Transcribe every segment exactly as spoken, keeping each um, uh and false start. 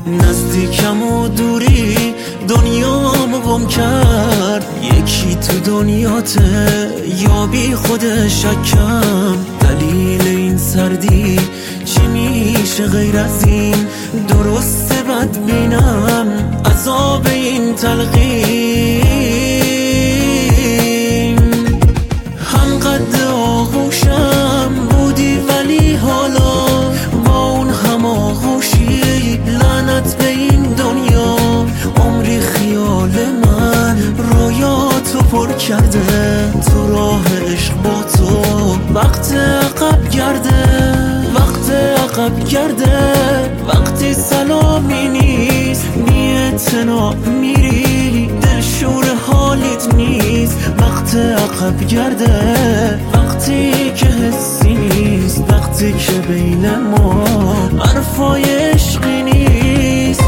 نزدیکم و دوری دنیامو گم کرد. یکی تو دنیاته یا بی خود شکم. دلیل این سردی چی میشه غیر از این؟ درسته بد بینم عذاب این تلقین. هم قد آغوشم بودی ولی حالا با اون هم آغوشی لعنت به این دنیا. عمری خیال من رویاتو پر کرده، تو راه عشق با تو وقت عقب گرده، وقت عقب گرده. وقتی سلامی نیست بی اعتنا میری، دلشور حالیت نیست وقت عقب گرده. وقتی که حسی نیست، وقتی که بین ما حرفای عشقی نیست.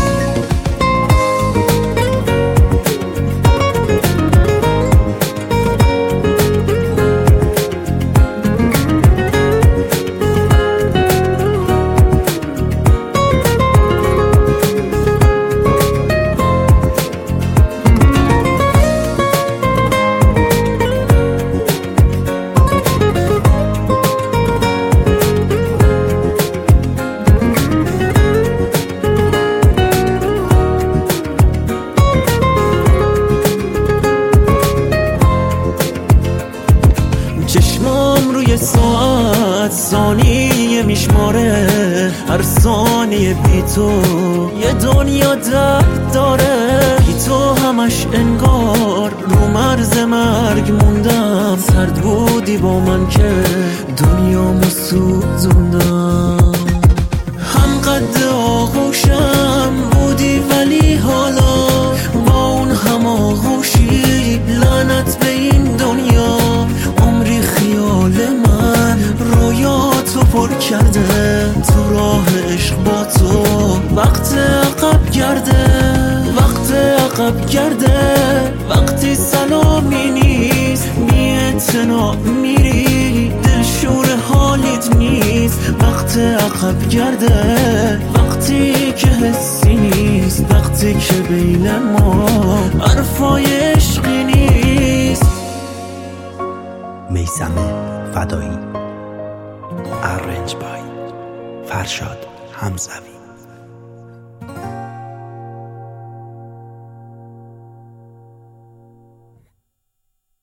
چشمام روی ساعت ثانیه میشماره، هر ثانیه بی تو یه دنیا درد داره. بی تو همش انگار رو مرز مرگ موندم. سرد بودی با من که دنیامو سوزوندم. هم قد آغوشم بودی ولی حالا با اون هم آغوشی لعنت به این دنیا. عمری خیال من رویاتو پر کرده، تو راه عشق با تو وقت عقب گرده، وقت عقب گرده. وقتی سلامی نیست بی اعتنا میری، دلشور حالیت نیست وقت عقب گرده. وقتی که حسی نیست، وقتی که بین ما حرفای عشقی نیست. میثم فدایی. ارنج بای فرشاد حمزوی.